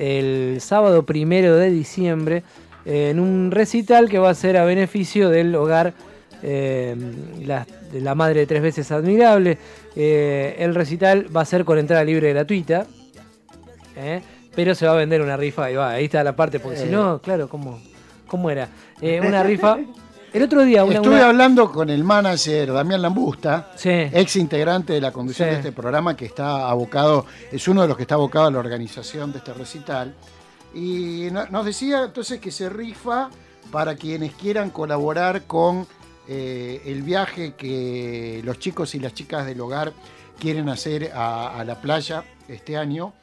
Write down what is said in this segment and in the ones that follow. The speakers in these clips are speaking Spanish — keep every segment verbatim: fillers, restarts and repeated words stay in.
el sábado primero de diciembre eh, en un recital que va a ser a beneficio del hogar eh, la, de la madre de tres veces admirable. Eh, el recital va a ser con entrada libre y gratuita, eh, pero se va a vender una rifa. Y va, ahí está la parte, porque eh. si no, claro, ¿cómo, cómo era? Eh, una rifa... El otro día una, estuve una... hablando con el manager Damián Lambusta, sí. ex integrante de la conducción sí. de este programa, que está abocado, es uno de los que está abocado a la organización de este recital, y no, nos decía entonces que se rifa para quienes quieran colaborar con eh, el viaje que los chicos y las chicas del hogar quieren hacer a, a la playa este año.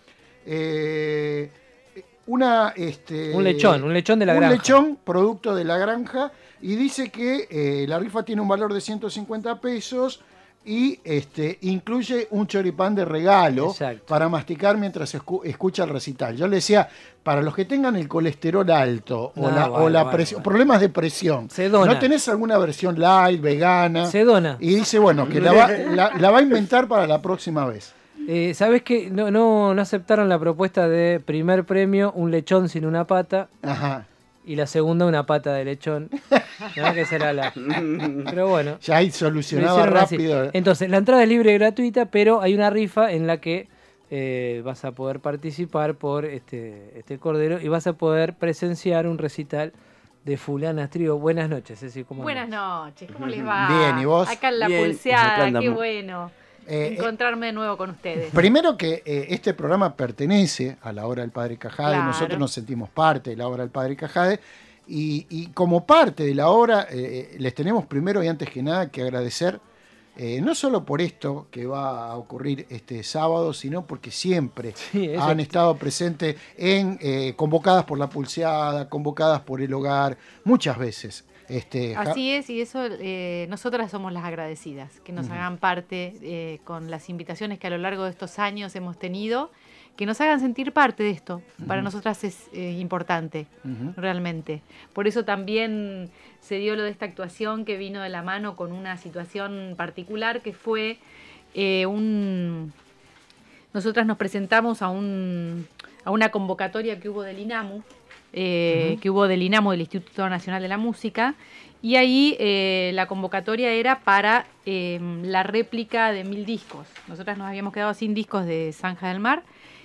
Eh, una, este, un lechón, un lechón de la un granja. Un lechón, producto de la granja. Y dice que eh, la rifa tiene un valor de ciento cincuenta pesos y este, incluye un choripán de regalo. Exacto. Para masticar mientras escu- escucha el recital. Yo le decía, para los que tengan el colesterol alto o no, la, vale, o la vale, presión, vale. problemas de presión, se dona. ¿No tenés alguna versión light, vegana? Se dona. Y dice, bueno, que la va, la, la va a inventar para la próxima vez. Eh, ¿Sabés qué? No, no, no aceptaron la propuesta de primer premio, un lechón sin una pata. Ajá. Y la segunda, una pata de lechón. ¿No? Que será la... Pero bueno. Ya ahí solucionaba rápido. Así. Entonces, la entrada es libre y gratuita, pero hay una rifa en la que eh, vas a poder participar por este, este cordero y vas a poder presenciar un recital de Fulanas Trío. Buenas noches, Ceci. ¿Cómo Buenas andas? noches, ¿cómo les va? Bien, ¿y vos? Acá en La Bien, Pulseada, qué bueno. Eh, encontrarme de nuevo con ustedes. Primero que eh, este programa pertenece a la obra del Padre Cajade, claro. Nosotros nos sentimos parte de la obra del Padre Cajade y, y como parte de la obra eh, les tenemos primero y antes que nada que agradecer eh, no solo por esto que va a ocurrir este sábado, sino porque siempre sí, han estado presentes en eh, convocadas por La Pulseada, convocadas por el hogar, muchas veces. Este, Así es, y eso eh, nosotras somos las agradecidas, que nos uh-huh. hagan parte eh, con las invitaciones que a lo largo de estos años hemos tenido, que nos hagan sentir parte de esto. Uh-huh. Para nosotras es eh, importante, uh-huh. realmente. Por eso también se dio lo de esta actuación que vino de la mano con una situación particular que fue eh, un... Nosotras nos presentamos a, un, a una convocatoria que hubo del INAMU, Eh, uh-huh. que hubo del INAMU, del Instituto Nacional de la Música, y ahí eh, la convocatoria era para eh, la réplica de mil discos. Nosotras nos habíamos quedado sin discos de Zanja del Mar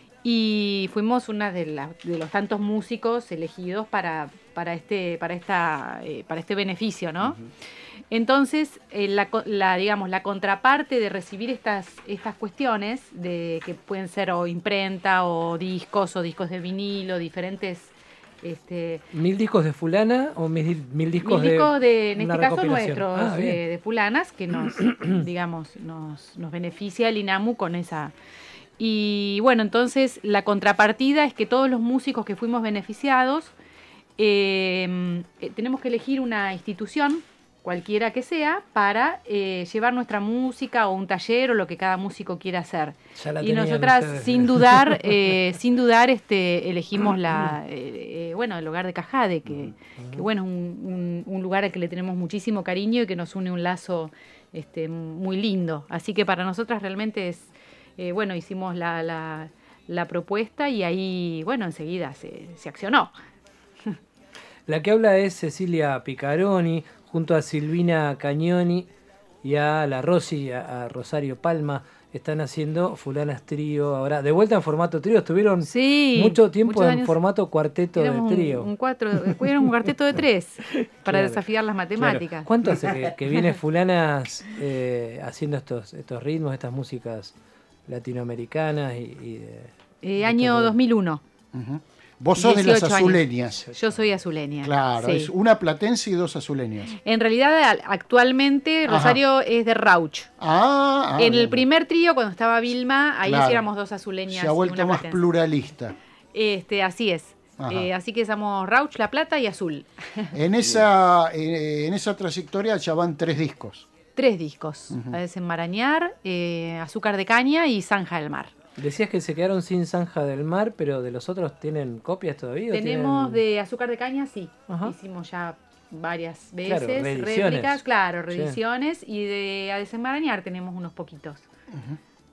y fuimos una de, la, de los tantos músicos elegidos para, para, este, para, esta, eh, para este beneficio, ¿no? Uh-huh. Entonces, eh, la, la, digamos, la contraparte de recibir estas, estas cuestiones, de que pueden ser o imprenta o discos o discos de vinilo, diferentes... Este, ¿Mil discos de fulana o mil, mil discos mil discos de, de en este caso nuestros, ah, de, de fulanas, que nos, digamos, nos, nos beneficia el INAMU con esa. Y bueno, entonces la contrapartida es que todos los músicos que fuimos beneficiados eh, eh, tenemos que elegir una institución, cualquiera que sea, para eh, llevar nuestra música o un taller o lo que cada músico quiera hacer. Y nosotras, ustedes. sin dudar, eh, sin dudar, este, elegimos la, eh, eh, bueno, el hogar de Cajade, que, que bueno, es un, un, un lugar al que le tenemos muchísimo cariño y que nos une un lazo este, muy lindo. Así que para nosotras realmente es, eh, bueno, hicimos la, la, la propuesta y ahí, bueno, enseguida se, se accionó. La que habla es Cecilia Picaroni, junto a Silvina Cagnoni y a la Rosy, a, a Rosario Palma, están haciendo Fulanas Trío. Ahora, de vuelta en formato trío, estuvieron sí, mucho tiempo en formato cuarteto de trío. Un, un, cuatro, era un cuarteto de tres, para claro, desafiar las matemáticas. Claro. ¿Cuánto hace que, que viene Fulanas eh, haciendo estos, estos ritmos, estas músicas latinoamericanas? y, y de, eh, de Año dos mil uno. Uh-huh. Vos sos de las azuleñas. Años. Yo soy azuleña. Claro, sí. Es una platense y dos azuleñas. En realidad, actualmente, Rosario Ajá. es de Rauch. Ah, ah En bien. el primer trío, cuando estaba Vilma, ahí claro. éramos dos azuleñas. Se ha vuelto una más platense. pluralista. Este, así es. Eh, así que somos Rauch, La Plata y Azul. En esa, en esa trayectoria ya van tres discos. Tres discos. Uh-huh. A Desenmarañar, eh, Azúcar de Caña y Zanja del Mar. Decías que se quedaron sin Zanja del Mar, pero de los otros ¿tienen copias todavía? Tenemos ¿tienen... de Azúcar de Caña, sí. Ajá. Hicimos ya varias veces claro, réplicas, claro, reediciones. Sí. Y de A Desenmarañar tenemos unos poquitos. Uh-huh.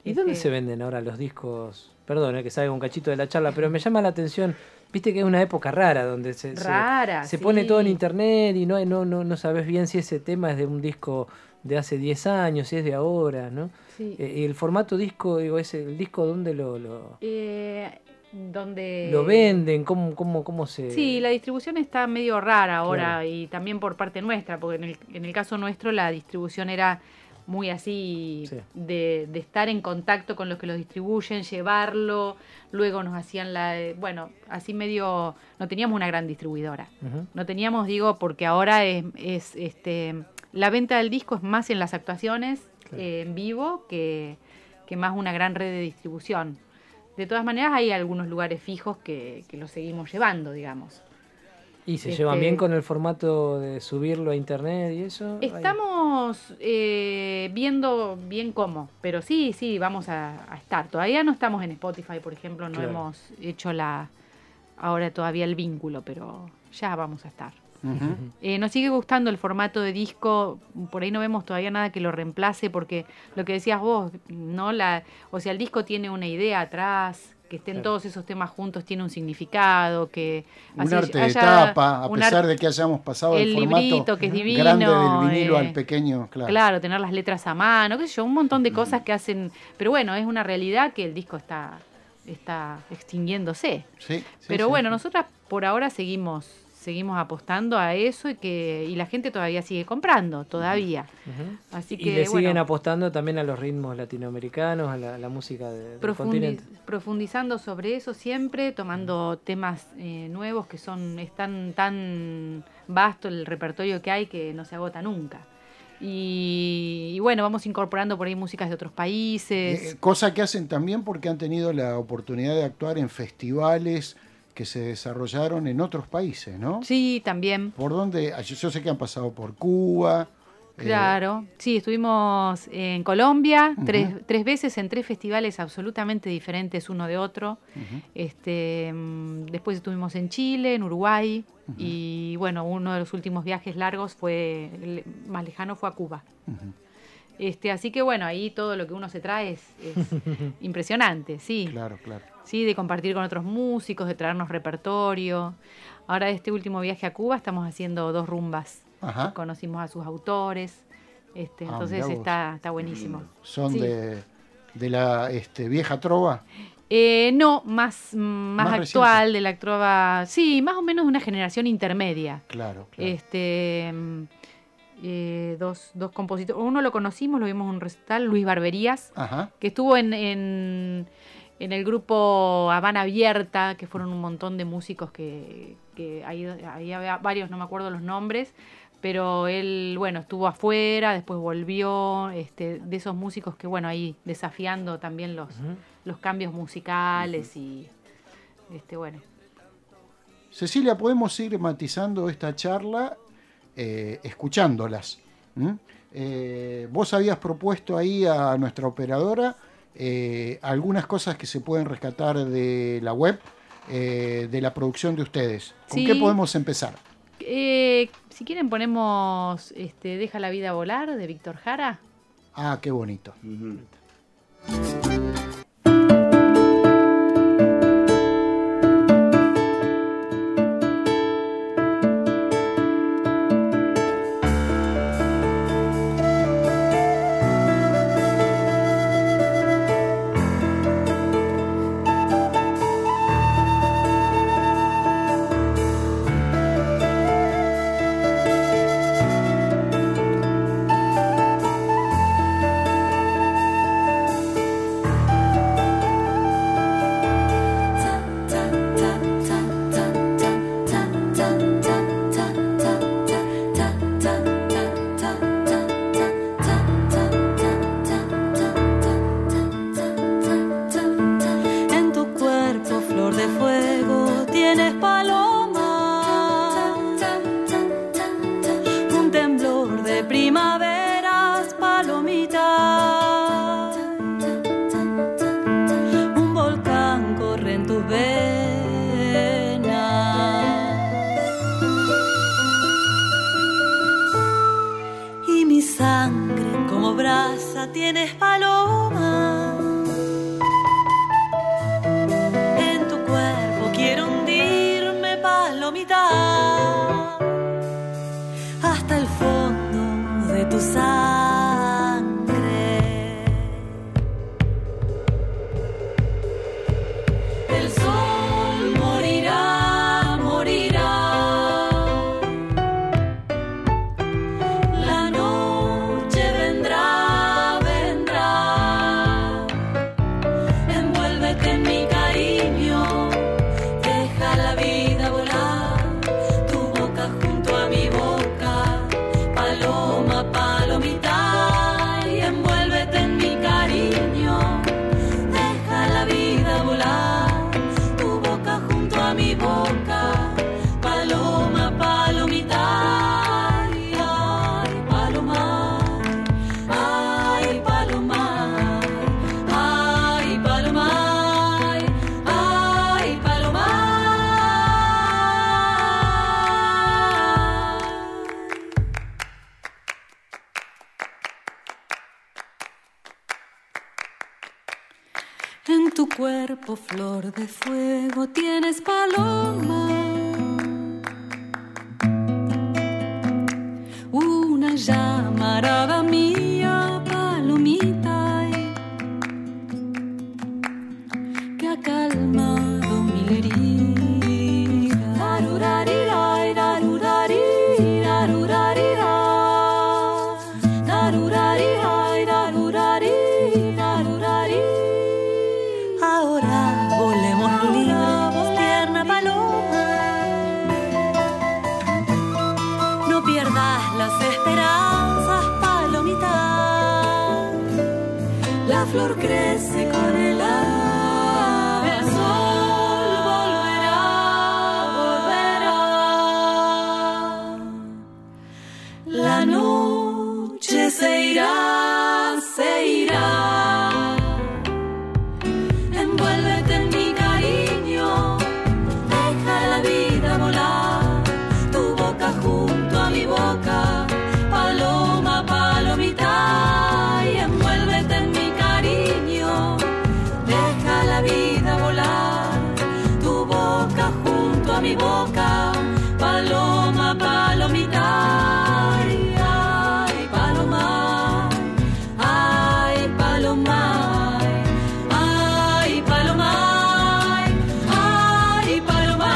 ¿Y Este, dónde se venden ahora los discos? Perdón, eh, que salga un cachito de la charla, pero me llama la atención. Viste que es una época rara donde se, Rara, se, se sí. pone todo en internet y no, no, no, no sabes bien si ese tema es de un disco de hace diez años, si es de ahora, ¿no? Sí. Eh, y el formato disco, digo, ese, el disco, ¿dónde lo, lo, Eh, donde lo venden? ¿Cómo, cómo, cómo se...? Sí, la distribución está medio rara ahora, Claro. y también por parte nuestra, porque en el, en el caso nuestro la distribución era muy así, Sí. de, de estar en contacto con los que los distribuyen, llevarlo, luego nos hacían la... eh, bueno, así medio... No teníamos una gran distribuidora. Ujú. No teníamos, digo, porque ahora es, es este la venta del disco es más en las actuaciones, Claro. eh, en vivo, que, que más una gran red de distribución. De todas maneras, hay algunos lugares fijos que, que los seguimos llevando, digamos. ¿Y se Este- llevan bien con el formato de subirlo a internet y eso? Ahí. Estamos eh, viendo bien cómo, pero sí, sí, vamos a, a estar. Todavía no estamos en Spotify, por ejemplo, no Claro. hemos hecho la ahora todavía el vínculo, pero ya vamos a estar. Ujú. Eh, nos sigue gustando el formato de disco, por ahí no vemos todavía nada que lo reemplace, porque lo que decías vos, ¿no? La, o sea, el disco tiene una idea atrás, que estén Claro. todos esos temas juntos tiene un significado, que Un así arte de haya tapa, a un pesar ar- de que hayamos pasado el, el formato librito, que es divino, grande del vinilo eh, al pequeño, claro. Claro, tener las letras a mano, qué sé yo, un montón de cosas que hacen, pero bueno, es una realidad que el disco está, está extinguiéndose. Sí, sí, Pero sí. bueno, nosotras por ahora seguimos seguimos apostando a eso y que y la gente todavía sigue comprando, todavía. Ujú. Así Y que le siguen bueno, apostando también a los ritmos latinoamericanos, a la, la música de, del profundi- continente. profundizando sobre eso siempre, tomando temas eh, nuevos que son están tan vasto el repertorio que hay que no se agota nunca. Y, y bueno, vamos incorporando por ahí músicas de otros países. Eh, cosa que hacen también porque han tenido la oportunidad de actuar en festivales que se desarrollaron en otros países, ¿no? Sí, también. ¿Por dónde? Yo, yo sé que han pasado por Cuba. eh, Claro, sí, estuvimos en Colombia Ujú. tres, tres veces en tres festivales absolutamente diferentes uno de otro. ujú. Este, mm, después estuvimos en Chile, en Uruguay, y bueno, uno de los últimos viajes largos fue, el más lejano fue a Cuba. Ujú. Este, así que bueno, ahí todo lo que uno se trae es, es impresionante, sí. Claro, claro. Sí, de compartir con otros músicos, de traernos repertorio. Ahora de este último viaje a Cuba estamos haciendo dos rumbas. Ajá. Conocimos a sus autores, este, Ah, entonces mirá vos. está, está buenísimo. Son Sí. de, de la este, vieja trova. Eh, no, más, más, Más actual, reciente. de la trova, sí, más o menos de una generación intermedia. Claro, claro. Este, mm, eh, dos, dos compositores, uno lo conocimos, lo vimos en un recital, Luis Barberías, Ajá. que estuvo en, en, en el grupo Habana Abierta, que fueron un montón de músicos que, que ahí, ahí había varios, no me acuerdo los nombres, pero él, bueno, estuvo afuera, después volvió, este, de esos músicos que, bueno, ahí desafiando también los, Ujú. los cambios musicales y, este, bueno. Cecilia, podemos ir matizando esta charla eh, escuchándolas. ¿Mm? Eh, vos habías propuesto ahí a nuestra operadora eh, algunas cosas que se pueden rescatar de la web, eh, de la producción de ustedes. ¿Con Sí. qué podemos empezar? Eh, si quieren ponemos este, Deja la vida volar, de Víctor Jara. Ah, qué bonito. En tu cuerpo, flor de fuego, tienes paloma. Un temblor de primaveras, palomita. Un volcán corre en tus venas. Y mi sangre como brasa tienes paloma. palomita, hasta el fondo de tu sangre. El sol morirá, morirá. La noche vendrá, vendrá. Envuélvete en mi cariño, deja la vida volar, tu boca junto a mi boca, paloma, palomita, y envuélvete en mi cariño, deja la vida volar, tu boca junto a mi boca, paloma, palomita, y ay, paloma, ay, paloma, ay, paloma, ay, paloma. En tu cuerpo, flor de fuego, tienes paloma, una llamarada mía, palomita, que ha calmado mil heridas. Darurariray, darurari, darurarira. Darurariray, darurari, darurari. Ahora volemos libres, tierna paloma. No pierdas las esperanzas, palomita. La flor crece con el agua. El sol volverá, volverá. La noche se irá, se irá. Envuélvete en mi cariño, deja la vida volar, tu boca junto a mi boca, paloma, palomita, y envuélvete en mi cariño, deja la vida volar, tu boca junto a mi boca, paloma, palomita, y ay, paloma, ay, paloma. Ay, paloma, ay, paloma.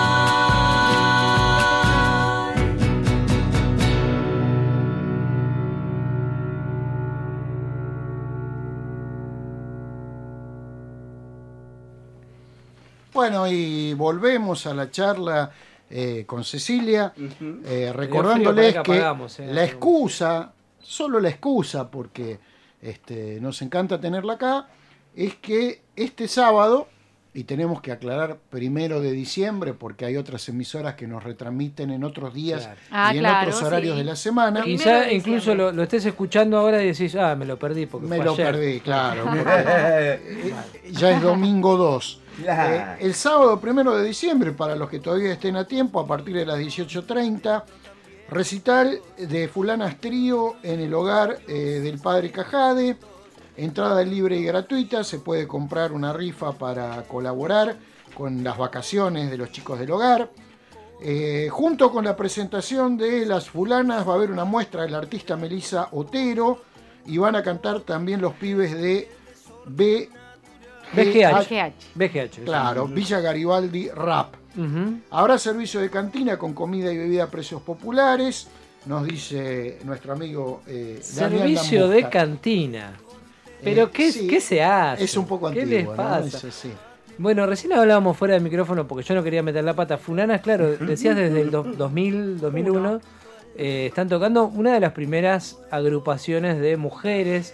Bueno, y volvemos a la charla eh, con Cecilia, Ujú. eh, Me recordándoles dio frío, por acá que apagamos, eh. la excusa, solo la excusa, porque este, nos encanta tenerla acá, es que este sábado, y tenemos que aclarar primero de diciembre, porque hay otras emisoras que nos retransmiten en otros días Claro. Ah, y en claro, otros horarios sí. de la semana. Primero Quizá de incluso diciembre. lo, lo estés escuchando ahora y decís, ah, me lo perdí porque Me fue lo ayer. perdí, claro. porque, eh, ya es domingo dos. Claro. Eh, el sábado primero de diciembre, para los que todavía estén a tiempo, a partir de las dieciocho treinta, recital de Fulanas Trío en el hogar eh, del Padre Cajade. Entrada libre y gratuita, se puede comprar una rifa para colaborar con las vacaciones de los chicos del hogar. Eh, junto con la presentación de las Fulanas va a haber una muestra del artista Melissa Otero y van a cantar también los pibes de B B G H. B G H. B G H. Claro, Villa Garibaldi Rap. Ujú. Habrá servicio de cantina con comida y bebida a precios populares, nos dice nuestro amigo eh, Damián Servicio de Lambusta. cantina. Pero Eh, ¿qué, sí, ¿qué se hace? Es un poco ¿Qué antiguo, les ¿no? pasa? Eso sí. Bueno, recién hablábamos fuera del micrófono porque yo no quería meter la pata. Fulanas, claro, decías desde el do- dos mil, dos mil uno, eh, están tocando una de las primeras agrupaciones de mujeres,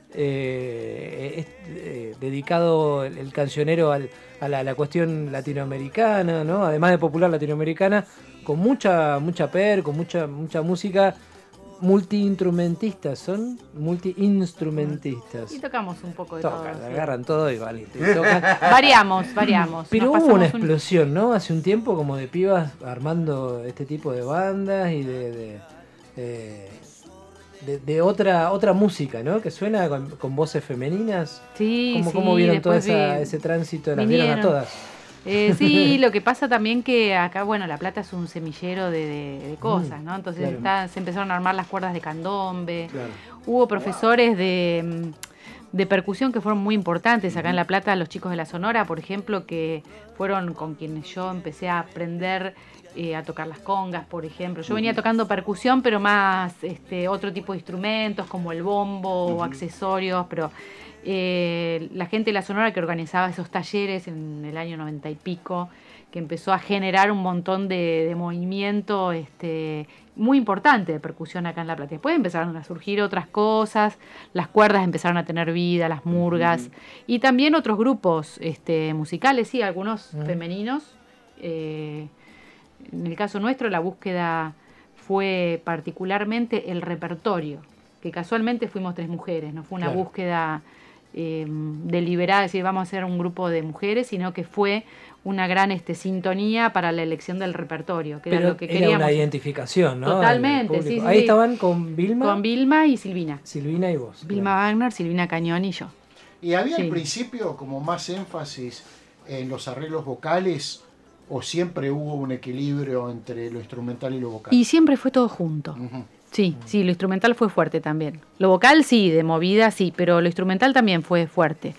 eh, es, eh, dedicado el, el cancionero al- a la, la cuestión latinoamericana, ¿no? Además de popular latinoamericana, con mucha mucha per, con mucha mucha música, multiinstrumentistas, son multiinstrumentistas. Y tocamos un poco de todo. Tocan, sí. agarran todo y vale, y tocan. Variamos, variamos. Pero Nos hubo pasamos una un- explosión, ¿no? Hace un tiempo como de pibas armando este tipo de bandas y de de, eh, de- de otra otra música, ¿no? Que suena con, con voces femeninas. Sí, ¿Cómo, sí, cómo vieron todo después esa- vi- ese tránsito? ¿Las vieron a vinieron. todas? Eh, sí, lo que pasa también que acá, bueno, La Plata es un semillero de, de, de cosas, ¿no? Entonces claro. está, se empezaron a armar las cuerdas de candombe. Claro. Hubo profesores de, de percusión que fueron muy importantes acá en La Plata, los chicos de la Sonora, por ejemplo, que fueron con quienes yo empecé a aprender eh, a tocar las congas, por ejemplo. Yo venía tocando percusión, pero más este, otro tipo de instrumentos, como el bombo o accesorios, pero... Eh, la gente de la Sonora que organizaba esos talleres en el año noventa y pico, que empezó a generar un montón de, de movimiento este, muy importante de percusión acá en La Plata. Después empezaron a surgir otras cosas, las cuerdas empezaron a tener vida, las murgas, uh-huh. y también otros grupos este, musicales, sí, algunos uh-huh. femeninos. Eh, en el caso nuestro, la búsqueda fue particularmente el repertorio, que casualmente fuimos tres mujeres, no fue una claro. búsqueda... Eh, deliberada, es decir, vamos a ser un grupo de mujeres, sino que fue una gran este, sintonía para la elección del repertorio, que Pero era lo que era queríamos. Una identificación, ¿no? Totalmente, sí, sí. Ahí sí. estaban con Vilma. Con Vilma y Silvina. Silvina y vos. Vilma claro. Wagner, Silvina Cañón y yo. ¿Y había sí. al principio como más énfasis en los arreglos vocales o siempre hubo un equilibrio entre lo instrumental y lo vocal? Y siempre fue todo junto. Uh-huh. Sí, sí, lo instrumental fue fuerte también. Lo vocal sí, de movida sí, pero lo instrumental también fue fuerte.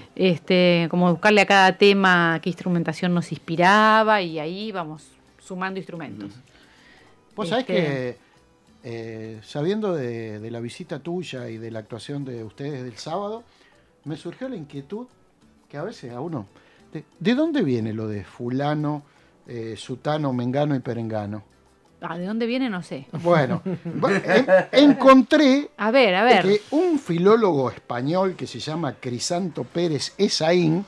Este, como buscarle a cada tema qué instrumentación nos inspiraba y ahí vamos sumando instrumentos. Vos sabés este... que, eh, sabiendo de, de la visita tuya y de la actuación de ustedes del sábado, me surgió la inquietud que a veces a uno... ¿De, de dónde viene lo de fulano, eh, sutano, mengano y perengano? Ah, ¿de dónde viene? No sé. Bueno, en, encontré a ver, a ver. que un filólogo español que se llama Crisanto Pérez Esaín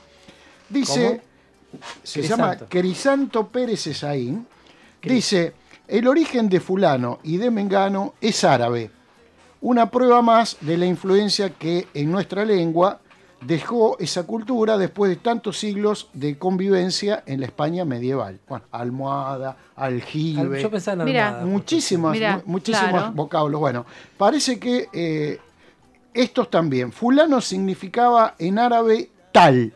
dice, ¿Cómo? se Crisanto. llama Crisanto Pérez Esaín, Cris. dice, el origen de fulano y de mengano es árabe, una prueba más de la influencia que en nuestra lengua dejó esa cultura después de tantos siglos de convivencia en la España medieval. Bueno, almohada, aljibe, Yo pensaba en Mira, almohada, muchísimas, Mira, muchísimos claro. vocablos. Bueno, parece que eh, estos también. Fulano significaba en árabe tal.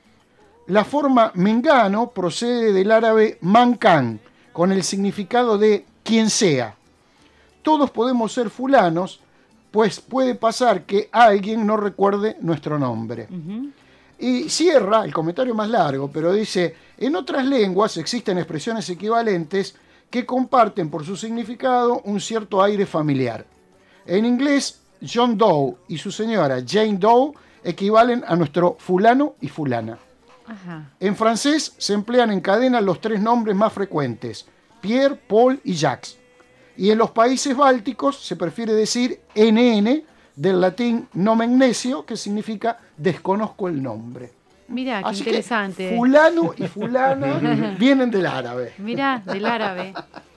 La forma mengano procede del árabe mancan, con el significado de quien sea. Todos podemos ser fulanos, pues puede pasar que alguien no recuerde nuestro nombre. Uh-huh. Y cierra el comentario más largo, pero dice, en otras lenguas existen expresiones equivalentes que comparten por su significado un cierto aire familiar. En inglés, John Doe y su señora Jane Doe equivalen a nuestro fulano y fulana. Uh-huh. En francés se emplean en cadena los tres nombres más frecuentes, Pierre, Paul y Jacques. Y en los países bálticos se prefiere decir N N, del latín nomen nescio, que significa desconozco el nombre. Mira, qué Así interesante. Que fulano y fulana vienen del árabe. Mira, del árabe.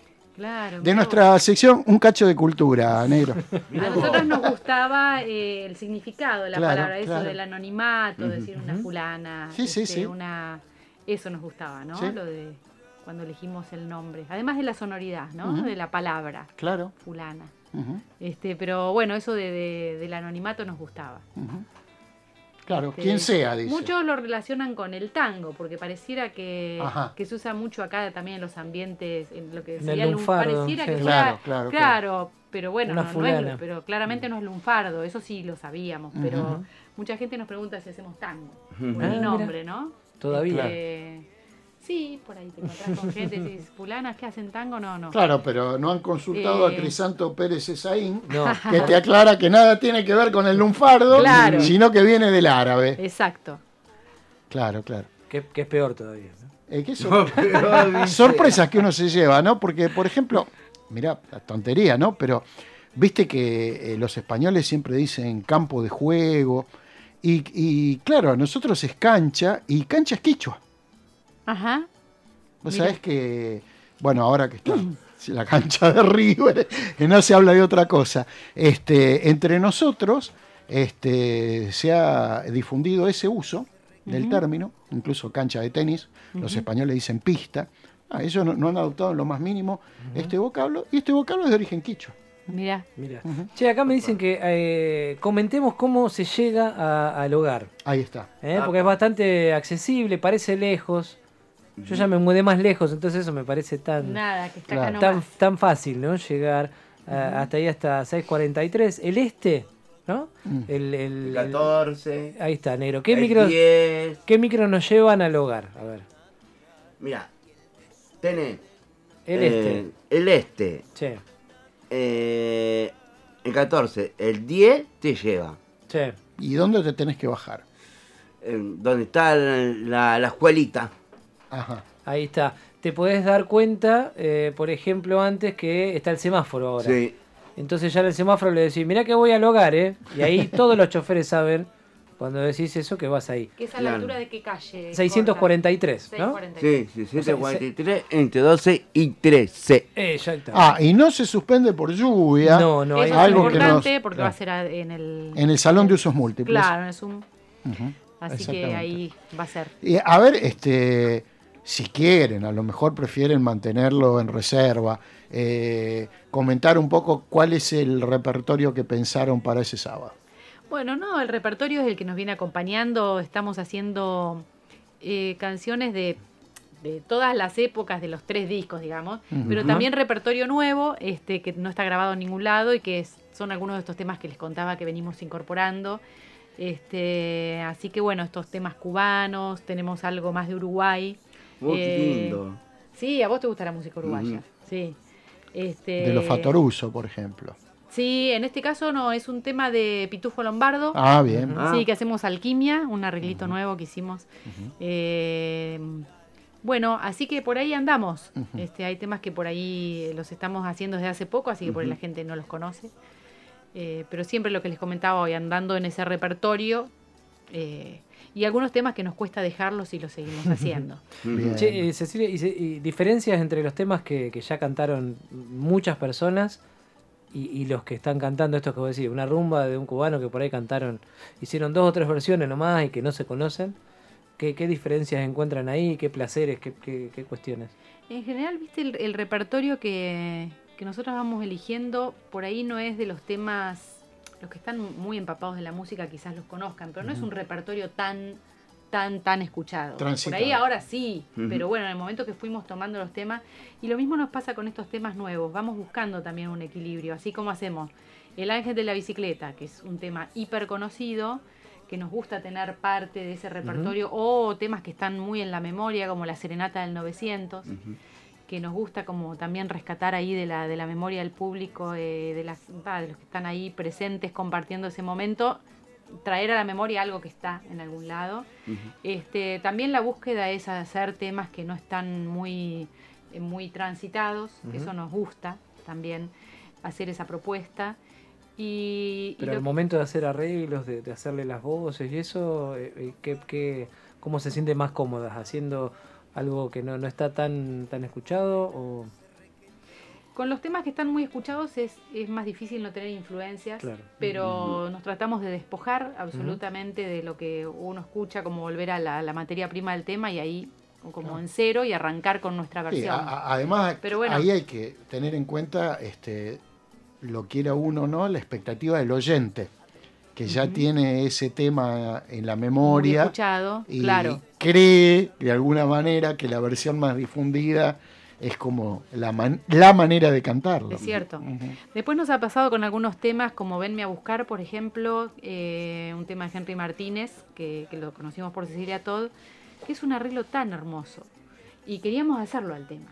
Claro. De nuestra vos. sección, un cacho de cultura, negro. A nosotros nos gustaba eh, el significado de la claro, palabra, eso claro. del anonimato, uh-huh. decir una uh-huh. fulana. Sí, este, sí, sí. Una... Eso nos gustaba, ¿no? Sí. Lo de cuando elegimos el nombre. Además de la sonoridad, ¿no? Uh-huh. De la palabra. Claro. Fulana. Uh-huh. Este, pero bueno, eso de, de, del anonimato nos gustaba. Uh-huh. Claro, Este, quien sea, dice. Muchos lo relacionan con el tango, porque pareciera que, que se usa mucho acá también en los ambientes, en lo que sería el lunfardo, pareciera sí. que claro, fuera, claro, claro, claro, pero bueno, no, no es, pero claramente uh-huh. no es lunfardo, eso sí lo sabíamos, uh-huh. pero mucha gente nos pregunta si hacemos tango, uh-huh. por el ah, nombre, mira. ¿no? Todavía. Este, sí, por ahí te encontrás con gente y dices, fulanas que hacen tango, no, no. Claro, pero no han consultado eh, a Crisanto Pérez Esaín, no. que te aclara que nada tiene que ver con el lunfardo, claro. sino que viene del árabe. Exacto. Claro, claro. Que, que es peor todavía, ¿no? Eh, ¿qué sor- no, sorpresas que uno se lleva, ¿no? Porque, por ejemplo, mirá, la tontería, ¿no? Pero viste que eh, los españoles siempre dicen campo de juego, y, y claro, a nosotros es cancha, y cancha es quichua. Ajá. Vos sabés que, bueno, ahora que está la cancha de River, que no se habla de otra cosa, este, entre nosotros este, se ha difundido ese uso del uh-huh. término, incluso cancha de tenis, uh-huh. los españoles dicen pista, ah, ellos no, no han adoptado en lo más mínimo uh-huh. este vocablo, y este vocablo es de origen quichua. Mira, Mira. Uh-huh. Che, acá me dicen que eh, comentemos cómo se llega a, al hogar. Ahí está. ¿Eh? Porque es bastante accesible, parece lejos, Yo ya me mudé más lejos, entonces eso me parece tan, Nada, que está Claro. acá tan, nomás. tan fácil, ¿no? Llegar a- hasta ahí, hasta seis cuarenta y tres. El este, ¿no? Mm. El, el- El catorce. el- ahí está, negro. ¿Qué el micros, diez. ¿Qué micros nos llevan al hogar? A ver. Mira, tenés El eh, este. el este, Che, eh, el catorce, el diez te lleva. che. ¿Y dónde te tenés que bajar? eh, donde está la, la- la escuelita. Ajá. Ahí está. Te podés dar cuenta, eh, por ejemplo, antes que está el semáforo ahora. Sí. Entonces ya en el semáforo le decís, mirá que voy al hogar, ¿eh? Y ahí todos los choferes saben, cuando decís eso, que vas ahí. ¿Que es a la Claro. altura de qué calle? seiscientos cuarenta y tres, ¿no? seiscientos cuarenta y tres. Sí, seiscientos cuarenta y tres, entre doce y trece. Eh, ya está. Ah, y no se suspende por lluvia no, no, Eso hay es algo que importante nos- porque claro. va a ser a- en el... en el salón de usos múltiples. Claro, en el Zoom. Ujú, Así que exactamente. ahí va a ser. Y a ver, este, si quieren, a lo mejor prefieren mantenerlo en reserva, eh, comentar un poco cuál es el repertorio que pensaron para ese sábado. Bueno, no, el repertorio es el que nos viene acompañando. Estamos haciendo eh, canciones de, de todas las épocas de los tres discos, digamos, pero también repertorio nuevo, este, que no está grabado en ningún lado y que es- son algunos de estos temas que les contaba que venimos incorporando. Este, así que bueno, estos temas cubanos, tenemos algo más de Uruguay. Oh, qué Eh, lindo. Sí, a vos te gusta la música uruguaya, Ujú. sí. Este, De los Fatoruso, por ejemplo. Sí, en este caso no, es un tema de Pitufo Lombardo. Ah, bien. Ah. Sí, que hacemos Alquimia, un arreglito nuevo que hicimos. Eh, bueno, así que por ahí andamos. este, hay temas que por ahí los estamos haciendo desde hace poco, así que por ahí la gente no los conoce. Eh, pero siempre lo que les comentaba hoy, andando en ese repertorio. eh, y algunos temas que nos cuesta dejarlos y los seguimos haciendo. Bien. Che, eh, Cecilia, y, se- y diferencias entre los temas que, que ya cantaron muchas personas y, y los que están cantando, estos que vos decís, una rumba de un cubano que por ahí cantaron, hicieron dos o tres versiones nomás y que no se conocen. ¿Qué, qué diferencias encuentran ahí? ¿Qué placeres? ¿Qué, qué, qué cuestiones? En general, viste, el, el repertorio que, que nosotros vamos eligiendo, por ahí no es de los temas, los que están muy empapados de la música quizás los conozcan, pero no es un repertorio tan, tan, tan escuchado. Transitado. Por ahí ahora sí, Ujú. pero bueno, en el momento que fuimos tomando los temas, y lo mismo nos pasa con estos temas nuevos, vamos buscando también un equilibrio, así como hacemos El Ángel de la Bicicleta, que es un tema hiper conocido, que nos gusta tener parte de ese repertorio, o temas que están muy en la memoria, como La Serenata del novecientos, que nos gusta como también rescatar ahí de la, de la memoria del público, eh, de, las, va, de los que están ahí presentes compartiendo ese momento, traer a la memoria algo que está en algún lado. este, también la búsqueda es hacer temas que no están muy, eh, muy transitados, eso nos gusta también, hacer esa propuesta. Y, y Pero lo- al momento de hacer arreglos, de, de hacerle las voces y eso, eh, eh, ¿qué, qué, ¿cómo se sienten más cómodas? ¿Haciendo algo que no, no está tan, tan escuchado? O... Con los temas que están muy escuchados es, es más difícil no tener influencias, Claro. pero nos tratamos de despojar absolutamente de lo que uno escucha, como volver a la, la materia prima del tema y ahí como en cero y arrancar con nuestra Sí, versión. a- a- además, Pero bueno. ahí hay que tener en cuenta, este, lo quiera uno o no, la expectativa del oyente, que ya tiene ese tema en la Muy memoria escuchado, y claro. cree de alguna manera que la versión más difundida es como la, man- la manera de cantarlo. Es cierto. Ujú. Después nos ha pasado con algunos temas como Venme a buscar, por ejemplo, eh, un tema de Henry Martínez, que, que lo conocimos por Cecilia Todd, que es un arreglo tan hermoso. Y queríamos hacerlo al tema.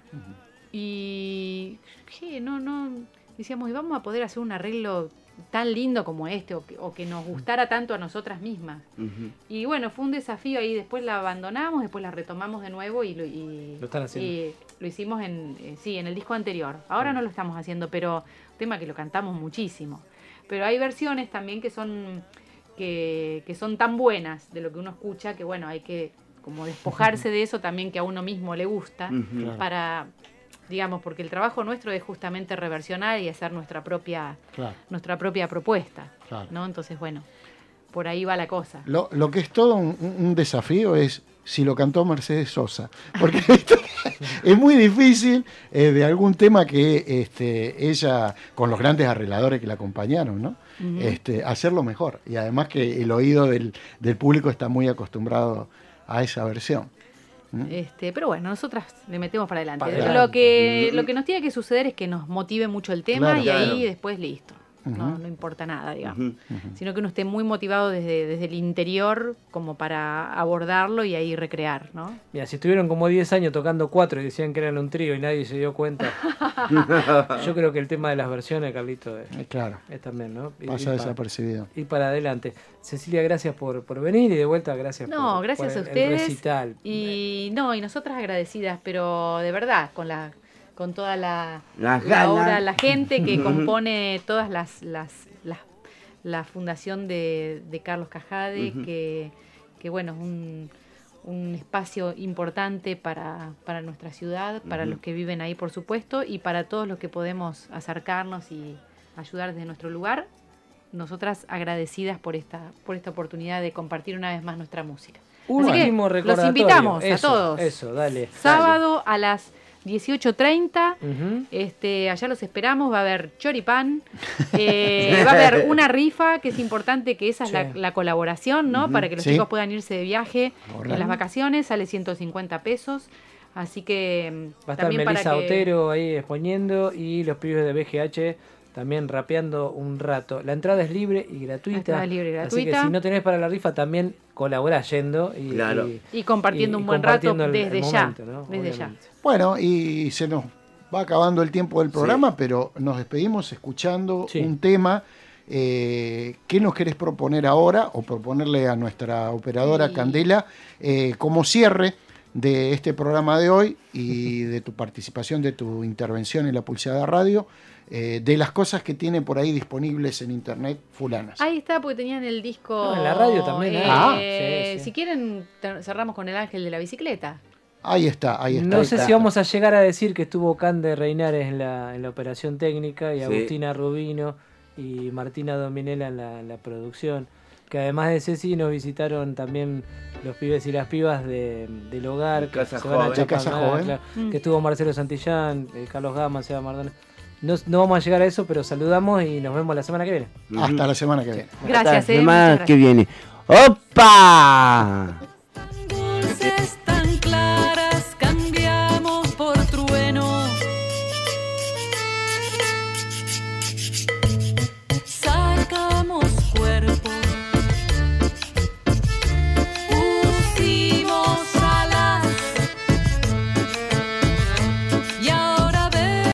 Y ¿qué? no, no, decíamos, ¿y vamos a poder hacer un arreglo tan lindo como este o que, o que nos gustara tanto a nosotras mismas? Ujú. Y bueno, fue un desafío ahí, después la abandonamos, después la retomamos de nuevo y lo, y, Lo están haciendo. y lo hicimos en, eh, sí, en el disco anterior. Ahora no lo estamos haciendo, pero un tema que lo cantamos muchísimo. Pero hay versiones también que son, que, que son tan buenas de lo que uno escucha que bueno, hay que como despojarse de eso también que a uno mismo le gusta Ujú. Claro. para, digamos, porque el trabajo nuestro es justamente reversionar y hacer nuestra propia, Claro, nuestra propia propuesta, claro. ¿no? Entonces, bueno, por ahí va la cosa. Lo, lo que es todo un, un desafío es si lo cantó Mercedes Sosa, porque ¿viste? Es muy difícil eh, de algún tema que este, ella, con los grandes arregladores que la acompañaron, ¿no? este, hacerlo mejor. Y además que el oído del, del público está muy acostumbrado a esa versión. ¿Mm? Este, pero bueno, nosotras le metemos para adelante. Para Lo adelante. que, lo que nos tiene que suceder es que nos motive mucho el tema Claro. y ahí Claro. después listo. No, Ujú. no importa nada, digamos. Ujú. Sino que uno esté muy motivado desde, desde el interior como para abordarlo y ahí recrear, ¿no? Mira, si estuvieron como diez años tocando cuatro y decían que eran un trío y nadie se dio cuenta, yo creo que el tema de las versiones, Carlito, es, Eh, Claro, es también, ¿no? Ir- pasa ir para- desapercibido. ir para adelante. Cecilia, gracias por, por venir y de vuelta gracias No, por, gracias por a el- el ustedes. recital. Y no, y nosotras agradecidas, pero de verdad, con la con toda la, Las la ganas. obra, la gente que compone todas las, las, las la fundación de, de Carlos Cajade, Ujú. que, que bueno, es un, un espacio importante para, para nuestra ciudad, para Ujú. los que viven ahí, por supuesto, y para todos los que podemos acercarnos y ayudar desde nuestro lugar. Nosotras agradecidas por esta, por esta oportunidad de compartir una vez más nuestra música. Un Así que último los recordatorio. invitamos a Eso, todos. Eso, dale. Sábado a las dieciocho treinta, Ujú. este, allá los esperamos, va a haber choripán, eh, va a haber una rifa, que es importante que esa es la, Sí. la colaboración, ¿no? Ujú. Para que los Sí. chicos puedan irse de viaje Ahorrar. en las vacaciones, sale ciento cincuenta pesos, así que mm, Va a estar también Melissa para que... Otero ahí exponiendo y los pibes de B G H también rapeando un rato. La entrada es libre y gratuita. La entrada es libre y Así gratuita. que si no tenés para la rifa, también colaborás yendo. Y, Claro. y- Y compartiendo y- un y buen rato compartiendo el- el desde ya, momento, ¿no? desde ya. Obviamente. Bueno, y se nos va acabando el tiempo del programa, pero nos despedimos escuchando Sí. un tema. Eh, ¿Qué nos querés proponer ahora o proponerle a nuestra operadora Sí. Candela eh, como cierre de este programa de hoy y de tu participación, de tu intervención en la Pulseada Radio, eh, de las cosas que tiene por ahí disponibles en internet fulanas? Ahí está, porque tenían el disco... No, en la radio también, eh, ¿eh? Ah. Sí, sí. Si quieren, te- cerramos con el ángel de la bicicleta. Ahí está, ahí está. No ahí sé está. si vamos a llegar a decir que estuvo Cande Reinares en la, en la operación técnica y Sí. Agustina Rubino y Martina Dominela en la, en la producción. Que además de Ceci nos visitaron también los pibes y las pibas de, del hogar. Que Casa se van a Joven. De Casa Chapanar, Joven. claro, Mm. que estuvo Marcelo Santillán, eh, Carlos Gama, Seba Mardona. No, no vamos a llegar a eso, pero saludamos y nos vemos la semana que viene. Hasta la semana que viene. Gracias, Hasta eh, la semana muchas que gracias. viene. ¡Opa! Dulces